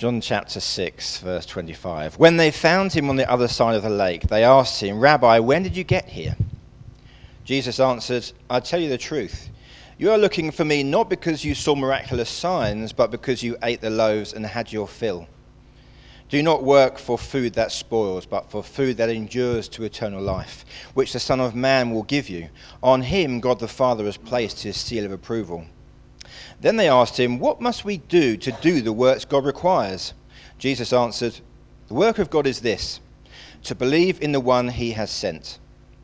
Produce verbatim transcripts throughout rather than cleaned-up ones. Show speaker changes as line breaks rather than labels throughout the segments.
John chapter six, verse twenty-five. When they found him on the other side of the lake, they asked him, Rabbi, when did you get here? Jesus answered, I tell you the truth. You are looking for me not because you saw miraculous signs, but because you ate the loaves and had your fill. Do not work for food that spoils, but for food that endures to eternal life, which the Son of Man will give you. On him God the Father has placed his seal of approval. Then they asked him, What must we do to do the works God requires? Jesus answered, The work of God is this, to believe in the one he has sent.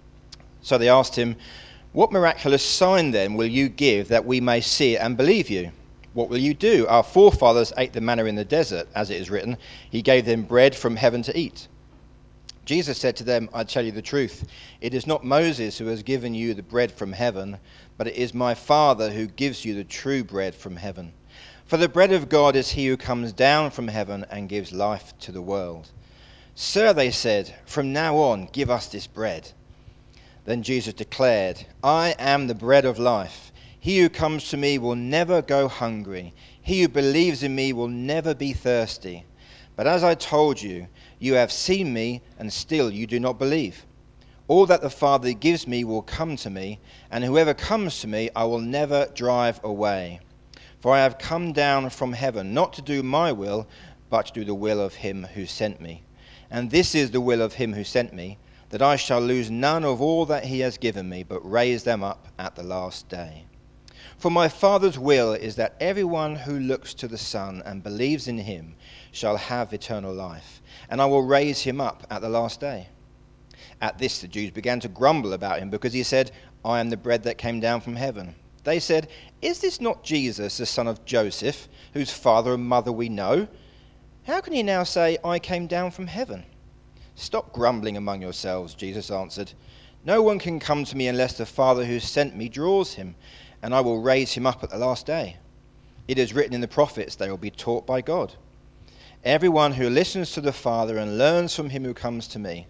So they asked him, What miraculous sign then will you give that we may see it and believe you? What will you do? Our forefathers ate the manna in the desert, as it is written, He gave them bread from heaven to eat. Jesus said to them, I tell you the truth, it is not Moses who has given you the bread from heaven, but it is my Father who gives you the true bread from heaven. For the bread of God is he who comes down from heaven and gives life to the world. Sir, they said, from now on give us this bread. Then Jesus declared, I am the bread of life. He who comes to me will never go hungry. He who believes in me will never be thirsty. But as I told you, you have seen me, and still you do not believe. All that the Father gives me will come to me, and whoever comes to me I will never drive away. For I have come down from heaven, not to do my will, but to do the will of him who sent me. And this is the will of him who sent me, that I shall lose none of all that he has given me, but raise them up at the last day. For my Father's will is that everyone who looks to the Son and believes in him shall have eternal life, and I will raise him up at the last day. At this the Jews began to grumble about him, because he said, I am the bread that came down from heaven. They said, Is this not Jesus, the son of Joseph, whose father and mother we know? How can he now say, I came down from heaven? Stop grumbling among yourselves, Jesus answered. No one can come to me unless the Father who sent me draws him, and I will raise him up at the last day. It is written in the prophets, they will be taught by God. Everyone who listens to the Father and learns from him who comes to me.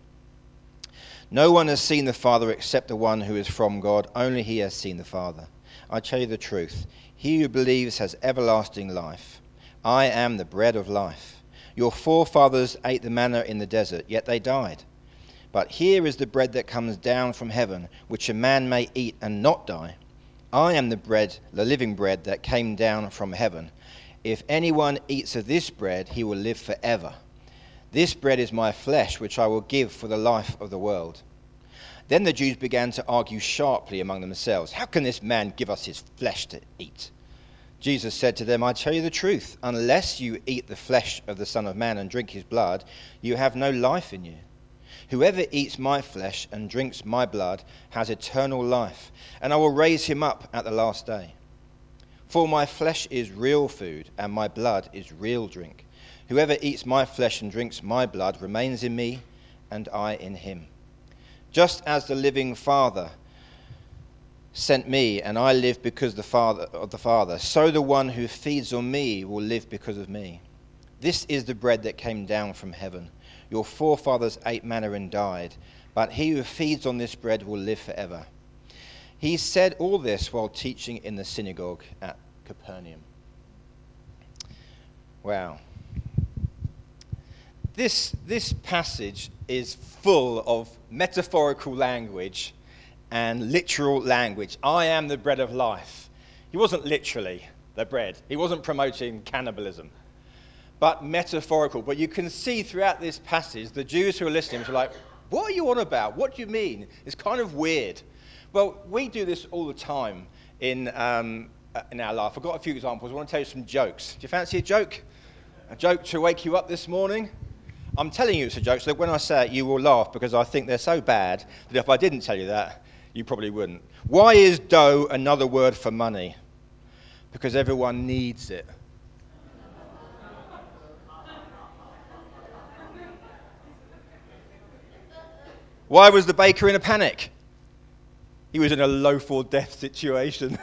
No one has seen the Father except the one who is from God. Only he has seen the Father. I tell you the truth. He who believes has everlasting life. I am the bread of life. Your forefathers ate the manna in the desert, yet they died. But here is the bread that comes down from heaven, which a man may eat and not die. I am the bread, the living bread that came down from heaven. If anyone eats of this bread, he will live forever. This bread is my flesh, which I will give for the life of the world. Then the Jews began to argue sharply among themselves. How can this man give us his flesh to eat? Jesus said to them, I tell you the truth, unless you eat the flesh of the Son of Man and drink his blood, you have no life in you. Whoever eats my flesh and drinks my blood has eternal life, and I will raise him up at the last day. For my flesh is real food, and my blood is real drink. Whoever eats my flesh and drinks my blood remains in me, and I in him. Just as the living Father sent me, and I live because the Father of the Father, so the one who feeds on me will live because of me. This is the bread that came down from heaven. Your forefathers ate manna and died, but he who feeds on this bread will live forever. He said all this while teaching in the synagogue at Capernaum. Wow. This, this passage is full of metaphorical language and literal language. I am the bread of life. He wasn't literally the bread. He wasn't promoting cannibalism, but metaphorical. But you can see throughout this passage, the Jews who are listening were like, what are you on about? What do you mean? It's kind of weird. Well, we do this all the time in, um, in our life. I've got a few examples. I want to tell you some jokes. Do you fancy a joke? A joke to wake you up this morning? I'm telling you it's a joke, so that when I say it, you will laugh, because I think they're so bad that if I didn't tell you that, you probably wouldn't. Why is dough another word for money? Because everyone needs it. Why was the baker in a panic? He was in a loaf or death situation.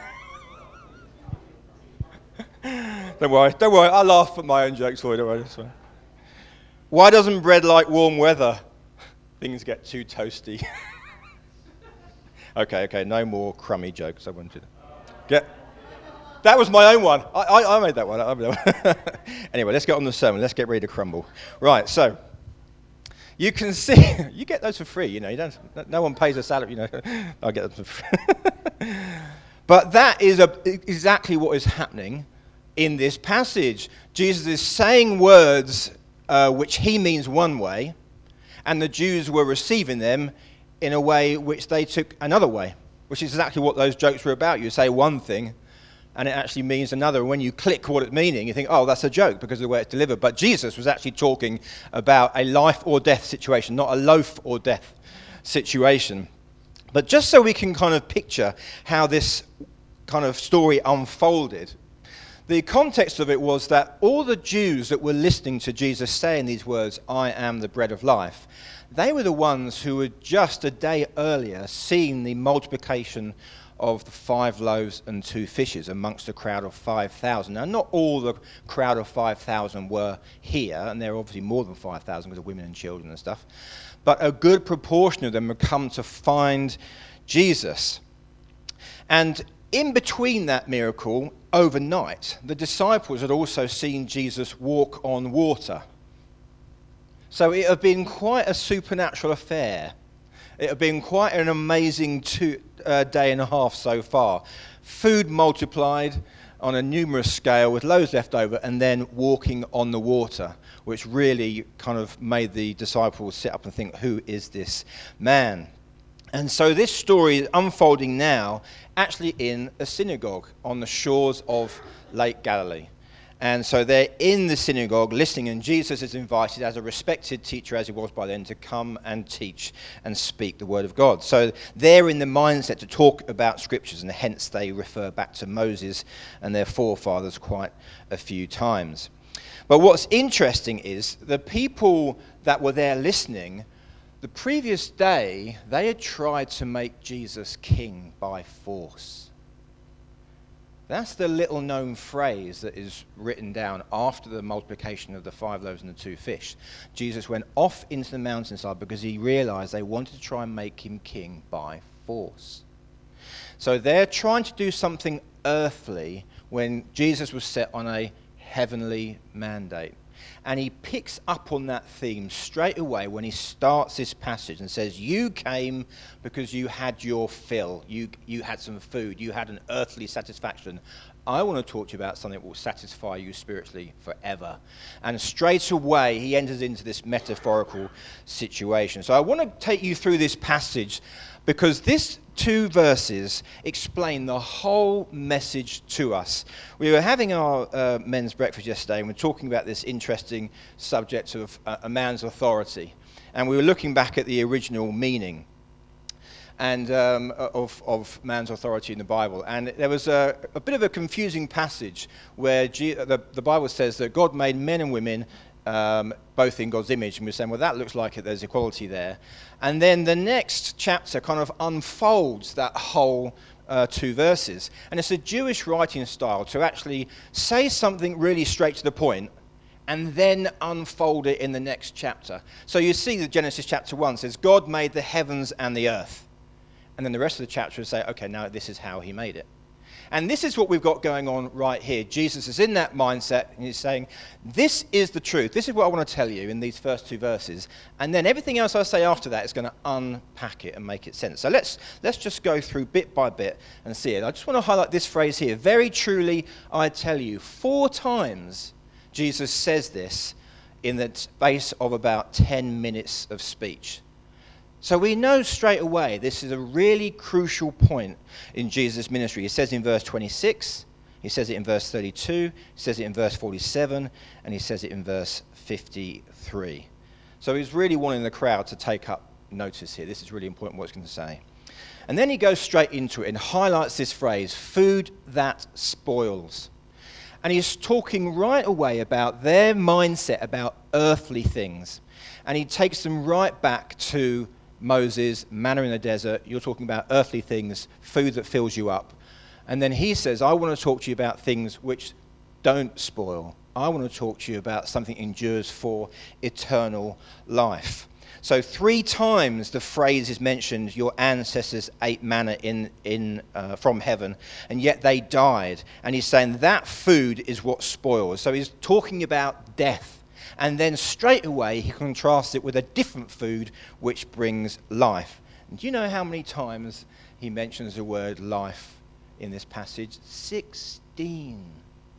Don't worry, don't worry, I laugh at my own jokes for you, don't worry, that's fine. Why doesn't bread like warm weather? Things get too toasty. okay, okay, no more crummy jokes, I wanted to get. That was my own one. I, I, I made that one. I made that one. Anyway, let's get on the sermon. Let's get ready to crumble. Right, so you can see, you get those for free, you know. You don't. No one pays a salary, you know. I get them for free. But that is a, exactly what is happening in this passage. Jesus is saying words uh, which he means one way, and the Jews were receiving them in a way which they took another way, which is exactly what those jokes were about. You say one thing, and it actually means another. When you click what it's meaning, you think, oh, that's a joke because of the way it's delivered. But Jesus was actually talking about a life or death situation, not a loaf or death situation. But just so we can kind of picture how this kind of story unfolded, the context of it was that all the Jews that were listening to Jesus saying these words, I am the bread of life, they were the ones who had just a day earlier seen the multiplication of the five loaves and two fishes amongst a crowd of five thousand. Now, not all the crowd of five thousand were here, and there are obviously more than five thousand because of women and children and stuff, but a good proportion of them had come to find Jesus. And in between that miracle, overnight, the disciples had also seen Jesus walk on water. So it had been quite a supernatural affair. It had been quite an amazing two, uh, day and a half so far. Food multiplied on a numerous scale with loads left over, and then walking on the water, which really kind of made the disciples sit up and think, who is this man? And so this story is unfolding now actually in a synagogue on the shores of Lake Galilee. And so they're in the synagogue listening, and Jesus is invited as a respected teacher, as he was by then, to come and teach and speak the word of God. So they're in the mindset to talk about scriptures, and hence they refer back to Moses and their forefathers quite a few times. But what's interesting is the people that were there listening, the previous day, they had tried to make Jesus king by force. That's the little known phrase that is written down after the multiplication of the five loaves and the two fish. Jesus went off into the mountainside because he realized they wanted to try and make him king by force. So they're trying to do something earthly when Jesus was set on a heavenly mandate. And he picks up on that theme straight away when he starts this passage and says, you came because you had your fill. You, you had some food. You had an earthly satisfaction. I want to talk to you about something that will satisfy you spiritually forever. And straight away, he enters into this metaphorical situation. So I want to take you through this passage because these two verses explain the whole message to us. We were having our uh, men's breakfast yesterday, and we were talking about this interesting subject of uh, a man's authority. And we were looking back at the original meaning and um, of, of man's authority in the Bible. And there was a, a bit of a confusing passage where G- the, the Bible says that God made men and women Um, both in God's image, and we're saying, well, that looks like it, there's equality there. And then the next chapter kind of unfolds that whole uh, two verses. And it's a Jewish writing style to actually say something really straight to the point and then unfold it in the next chapter. So you see that Genesis chapter one says, God made the heavens and the earth. And then the rest of the chapter will say, okay, now this is how he made it. And this is what we've got going on right here. Jesus is in that mindset, and he's saying, this is the truth. This is what I want to tell you in these first two verses. And then everything else I say after that is going to unpack it and make it sense. So let's let's just go through bit by bit and see it. I just want to highlight this phrase here. Very truly, I tell you. Four times Jesus says this in the space of about ten minutes of speech. So we know straight away this is a really crucial point in Jesus' ministry. He says in verse twenty-six, he says it in verse thirty-two, he says it in verse forty-seven, and he says it in verse fifty-three. So he's really wanting the crowd to take up notice here. This is really important what he's going to say. And then he goes straight into it and highlights this phrase, food that spoils. And he's talking right away about their mindset about earthly things. And he takes them right back to Moses, manna in the desert. You're talking about earthly things, food that fills you up. And then he says, I want to talk to you about things which don't spoil. I want to talk to you about something that endures for eternal life. So three times the phrase is mentioned, your ancestors ate manna in, in, uh, from heaven, and yet they died. And he's saying that food is what spoils. So he's talking about death. And then straight away he contrasts it with a different food which brings life. And do you know how many times he mentions the word life in this passage? Sixteen.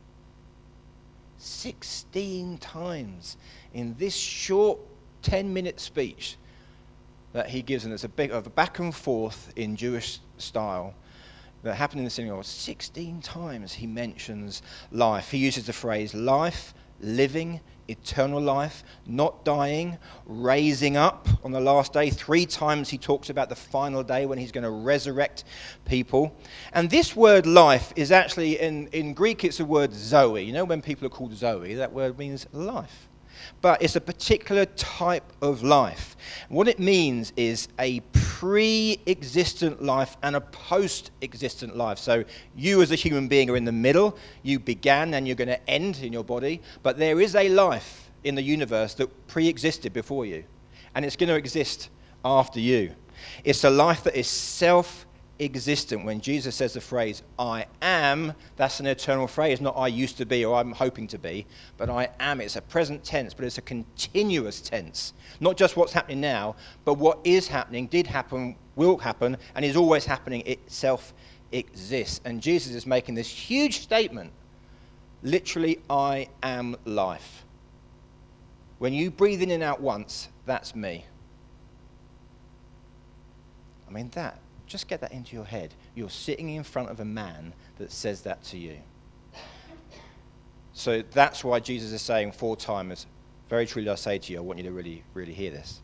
Sixteen times in this short ten minute speech that he gives, and it's a bit of a back and forth in Jewish style that happened in the synagogue. sixteen times he mentions life. He uses the phrase life, living, eternal life, not dying, raising up on the last day. Three times he talks about the final day when he's going to resurrect people. And this word life is actually, in, in Greek, it's the word Zoe. You know, when people are called Zoe, that word means life. But it's a particular type of life. What it means is a pre-existent life and a post-existent life. So you as a human being are in the middle. You began and you're going to end in your body. But there is a life in the universe that pre-existed before you. And it's going to exist after you. It's a life that is self existent. When Jesus says the phrase, I am, that's an eternal phrase, not I used to be or I'm hoping to be, but I am. It's a present tense, but it's a continuous tense. Not just what's happening now, but what is happening, did happen, will happen, and is always happening. Itself exists. And Jesus is making this huge statement, literally, I am life. When you breathe in and out once, that's me. I mean, that, just get that into your head. You're sitting in front of a man that says that to you. So that's why Jesus is saying four times, very truly I say to you, I want you to really, really hear this.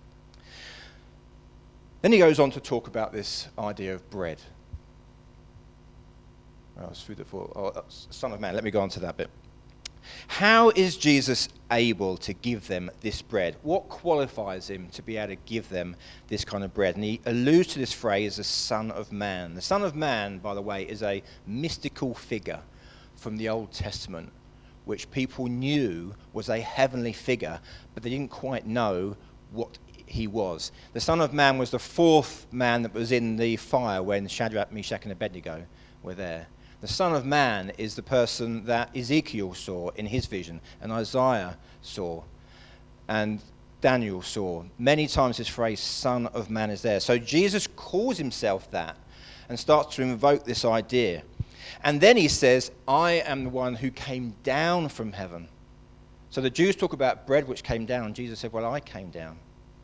Then he goes on to talk about this idea of bread. Oh, it's food for, oh, Son of Man, let me go on to that bit. How is Jesus able to give them this bread? What qualifies him to be able to give them this kind of bread? And he alludes to this phrase, the Son of Man. The Son of Man, by the way, is a mystical figure from the Old Testament, which people knew was a heavenly figure, but they didn't quite know what he was. The Son of Man was the fourth man that was in the fire when Shadrach, Meshach, and Abednego were there. The Son of Man is the person that Ezekiel saw in his vision, and Isaiah saw, and Daniel saw. Many times this phrase, Son of Man, is there. So Jesus calls himself that and starts to invoke this idea. And then he says, I am the one who came down from heaven. So the Jews talk about bread which came down. Jesus said, well, I came down.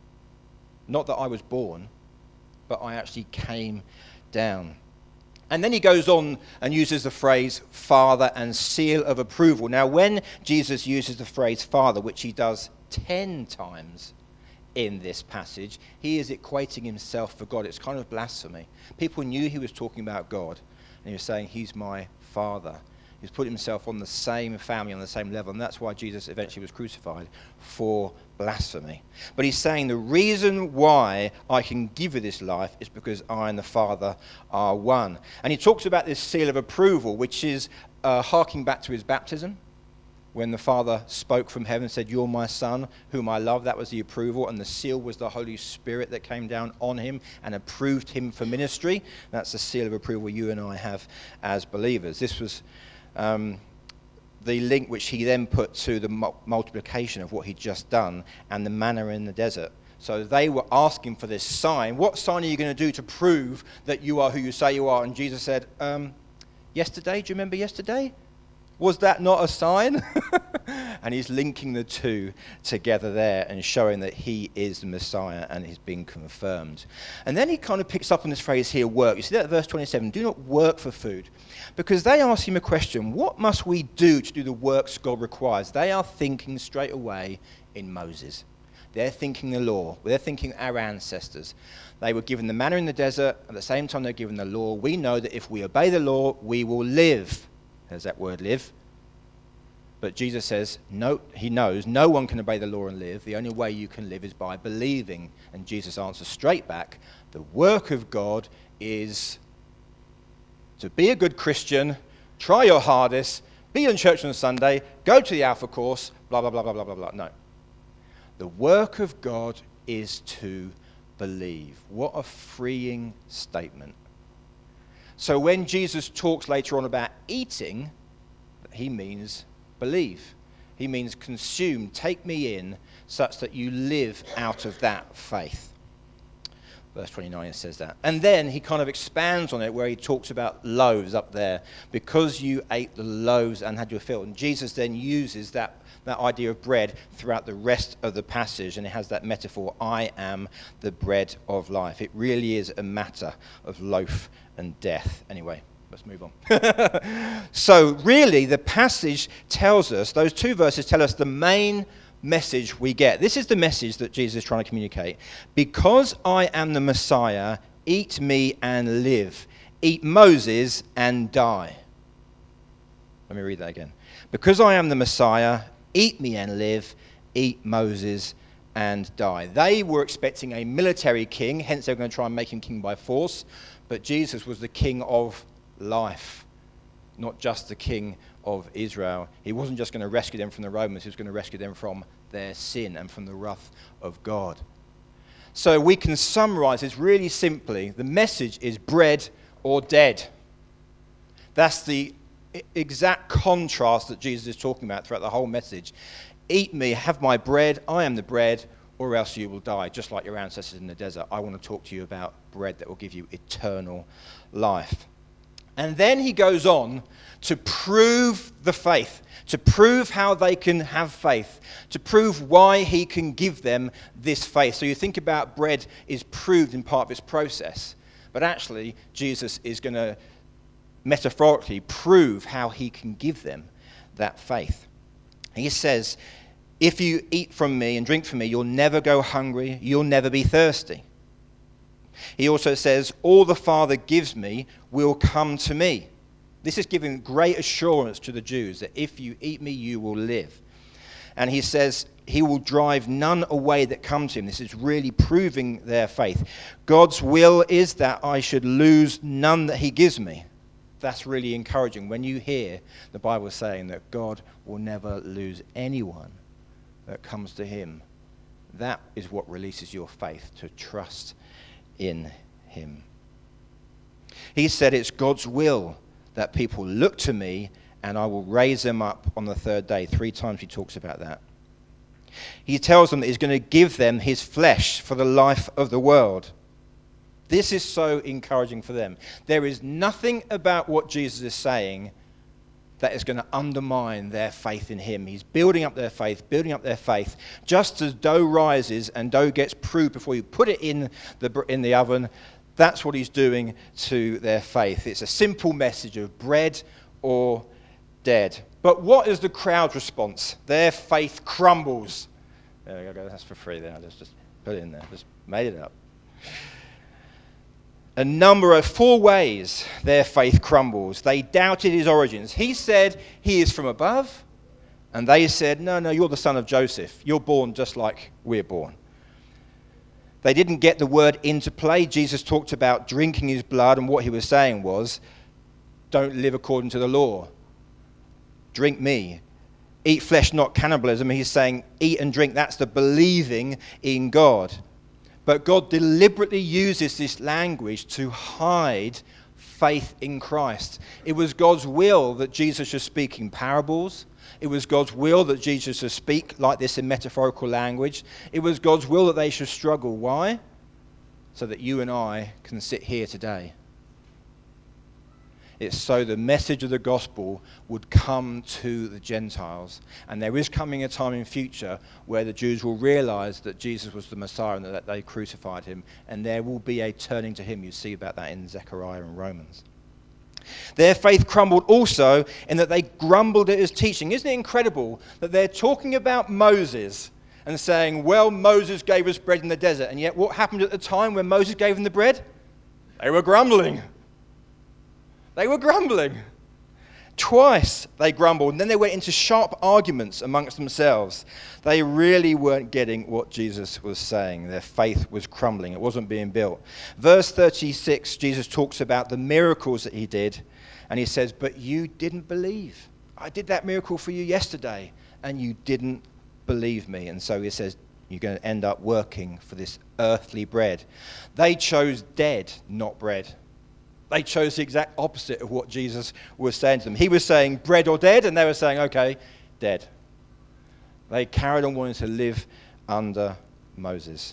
Not that I was born, but I actually came down. And then he goes on and uses the phrase Father and seal of approval. Now, when Jesus uses the phrase Father, which he does ten times in this passage, he is equating himself for God. It's kind of blasphemy. People knew he was talking about God, and he was saying, he's my Father. He's put himself on the same family, on the same level, and that's why Jesus eventually was crucified, for blasphemy. But he's saying the reason why I can give you this life is because I and the Father are one. And he talks about this seal of approval, which is uh, harking back to his baptism, when the Father spoke from heaven and said, you're my Son, whom I love. That was the approval, and the seal was the Holy Spirit that came down on him and approved him for ministry. That's the seal of approval you and I have as believers. This was Um, the link which he then put to the multiplication of what he'd just done and the manna in the desert. So they were asking for this sign. What sign are you going to do to prove that you are who you say you are? And Jesus said, um, yesterday, do you remember yesterday? Was that not a sign? And he's linking the two together there and showing that he is the Messiah and he's been confirmed. And then he kind of picks up on this phrase here, work. You see that at verse twenty-seven, do not work for food. Because they ask him a question, what must we do to do the works God requires? They are thinking straight away in Moses. They're thinking the law. They're thinking our ancestors. They were given the manna in the desert. At the same time they're given the law. We know that if we obey the law, we will live. There's that word, live. But Jesus says, no, he knows no one can obey the law and live. The only way you can live is by believing. And Jesus answers straight back, the work of God is to be a good Christian, try your hardest, be in church on Sunday, go to the Alpha course, blah, blah, blah, blah, blah, blah, blah. No. The work of God is to believe. What a freeing statement. So when Jesus talks later on about eating, he means believe. He means consume, take me in, such that you live out of that faith. Verse twenty-nine says that. And then he kind of expands on it where he talks about loaves up there. Because you ate the loaves and had your fill. And Jesus then uses that, that idea of bread throughout the rest of the passage. And it has that metaphor, I am the bread of life. It really is a matter of loaf and death. Anyway, let's move on. So really, the passage tells us, those two verses tell us the main message we get. This is the message that Jesus is trying to communicate. Because I am the Messiah, eat me and live. Eat Moses and die. Let me read that again. Because I am the Messiah, eat me and live. Eat Moses and die. They were expecting a military king, hence they were going to try and make him king by force. But Jesus was the king of life, not just the king of Israel. He wasn't just going to rescue them from the Romans, he was going to rescue them from their sin and from the wrath of God. So we can summarize this really simply. The message is bread or dead. That's the exact contrast that Jesus is talking about throughout the whole message. Eat me, have my bread, I am the bread, or else you will die, just like your ancestors in the desert. I want to talk to you about bread that will give you eternal life. And then he goes on to prove the faith, to prove how they can have faith, to prove why he can give them this faith. So you think about bread is proved in part of its process, but actually Jesus is going to metaphorically prove how he can give them that faith. He says, if you eat from me and drink from me, you'll never go hungry, you'll never be thirsty. He also says, all the Father gives me will come to me. This is giving great assurance to the Jews that if you eat me, you will live. And he says he will drive none away that come to him. This is really proving their faith. God's will is that I should lose none that he gives me. That's really encouraging when you hear the Bible saying that God will never lose anyone that comes to him. That is what releases your faith, to trust in him. He said it's God's will that people look to me and I will raise them up on the third day. Three times he talks about that. He tells them that he's going to give them his flesh for the life of the world. This is so encouraging for them. There is nothing about what Jesus is saying that is going to undermine their faith in him. He's building up their faith, building up their faith. Just as dough rises and dough gets proved before you put it in the in the oven, that's what he's doing to their faith. It's a simple message of bread or dead. But what is the crowd's response? Their faith crumbles. There we go. That's for free there. I just, just put it in there. Just made it up. A number of four ways their faith crumbles. They doubted his origins. He said he is from above, and they said, no, no, you're the son of Joseph. You're born just like we're born. They didn't get the word into play. Jesus talked about drinking his blood, and what he was saying was, don't live according to the law. Drink me. Eat flesh, not cannibalism. He's saying, eat and drink. That's the believing in God. But God deliberately uses this language to hide faith in Christ. It was God's will that Jesus should speak in parables. It was God's will that Jesus should speak like this in metaphorical language. It was God's will that they should struggle. Why? So that you and I can sit here today. It's so the message of the gospel would come to the Gentiles. And there is coming a time in future where the Jews will realize that Jesus was the Messiah and that they crucified him. And there will be a turning to him. You see about that in Zechariah and Romans. Their faith crumbled also in that they grumbled at his teaching. Isn't it incredible that they're talking about Moses and saying, well, Moses gave us bread in the desert. And yet what happened at the time when Moses gave them the bread? They were grumbling. They were grumbling. Twice they grumbled, and then they went into sharp arguments amongst themselves. They really weren't getting what Jesus was saying. Their faith was crumbling. It wasn't being built. Verse thirty-six, Jesus talks about the miracles that he did, and he says, but you didn't believe. I did that miracle for you yesterday, and you didn't believe me. And so he says, You're going to end up working for this earthly bread. They chose dead, not bread. They chose the exact opposite of what Jesus was saying to them. He was saying bread or dead, and they were saying, okay, dead. They carried on wanting to live under Moses.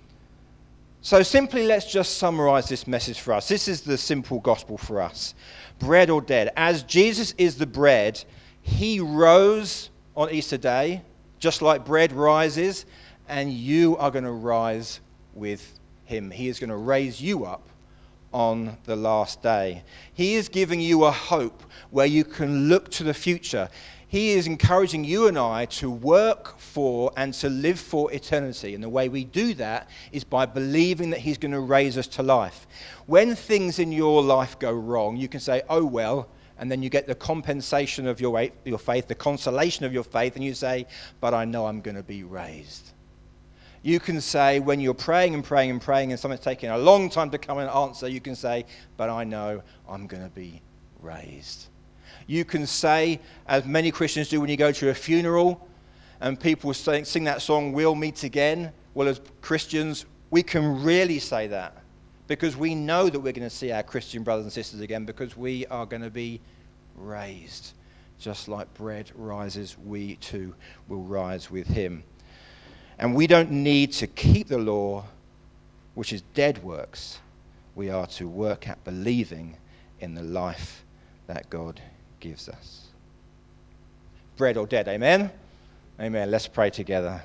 So simply, let's just summarize this message for us. This is the simple gospel for us. Bread or dead. As Jesus is the bread, he rose on Easter Day, just like bread rises, and you are going to rise with him. He is going to raise you up on the last day. He is giving you a hope where you can look to the future. He is encouraging you and I to work for and to live for eternity. And the way we do that is by believing that he's going to raise us to life. When things in your life go wrong, you can say, oh well, and then you get the compensation of your, your faith, the consolation of your faith, and you say, but I know I'm going to be raised. You can say, when you're praying and praying and praying and something's taking a long time to come and answer, you can say, but I know I'm going to be raised. You can say, as many Christians do when you go to a funeral and people sing, sing that song, We'll Meet Again. Well, as Christians, we can really say that because we know that we're going to see our Christian brothers and sisters again because we are going to be raised. Just like bread rises, we too will rise with him. And we don't need to keep the law, which is dead works. We are to work at believing in the life that God gives us. Bread or dead, amen? Amen. Let's pray together.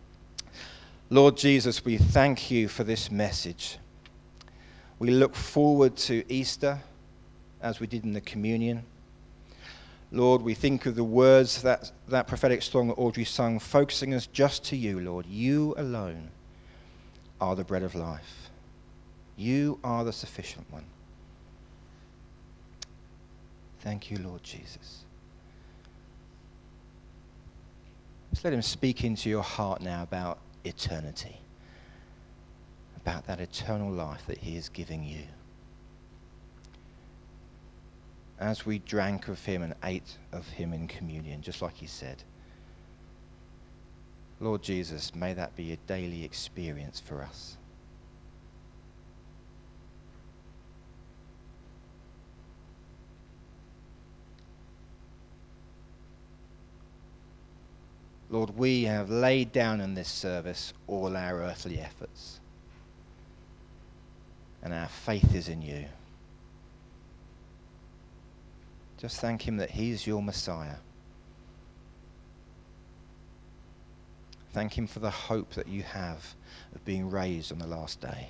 Lord Jesus, we thank you for this message. We look forward to Easter as we did in the communion. Lord, we think of the words, that, that prophetic song that Audrey sung, focusing us just to you, Lord. You alone are the bread of life. You are the sufficient one. Thank you, Lord Jesus. Just let him speak into your heart now about eternity, about that eternal life that he is giving you. As we drank of him and ate of him in communion, just like he said, Lord Jesus, may that be a daily experience for us. Lord, we have laid down in this service all our earthly efforts, and our faith is in you. Just thank him that he's your Messiah. Thank him for the hope that you have of being raised on the last day.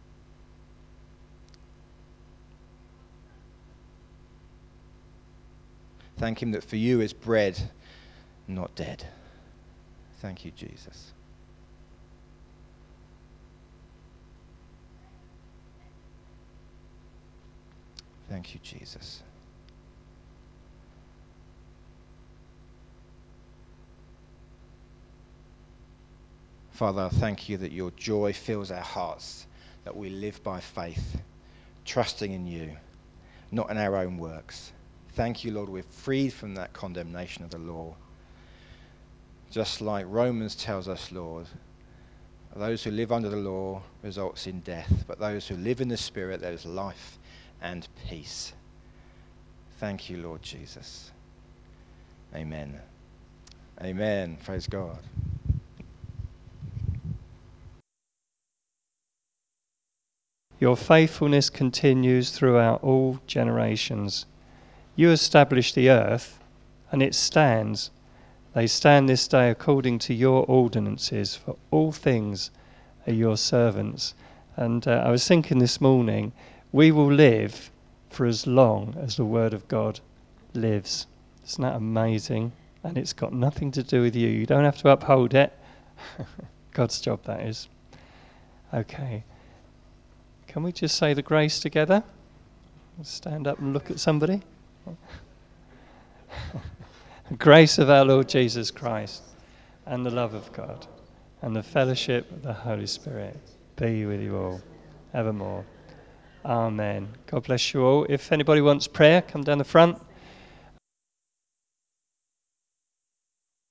Thank him that for you is bread, not dead. Thank you, Jesus. Thank you, Jesus. Father, I thank you that your joy fills our hearts, that we live by faith, trusting in you, not in our own works. Thank you, Lord, we're freed from that condemnation of the law. Just like Romans tells us, Lord, those who live under the law results in death, but those who live in the Spirit, there is life and peace. Thank you, Lord Jesus. Amen. Amen. Praise God.
Your faithfulness continues throughout all generations. You established the earth, and it stands. They stand this day according to your ordinances, for all things are your servants. And uh, I was thinking this morning, we will live for as long as the Word of God lives. Isn't that amazing? And it's got nothing to do with you. You don't have to uphold it. God's job, that is. Okay. Can we just say the grace together? Stand up and look at somebody. The grace of our Lord Jesus Christ and the love of God and the fellowship of the Holy Spirit be with you all evermore. Amen. God bless you all. If anybody wants prayer, come down the front.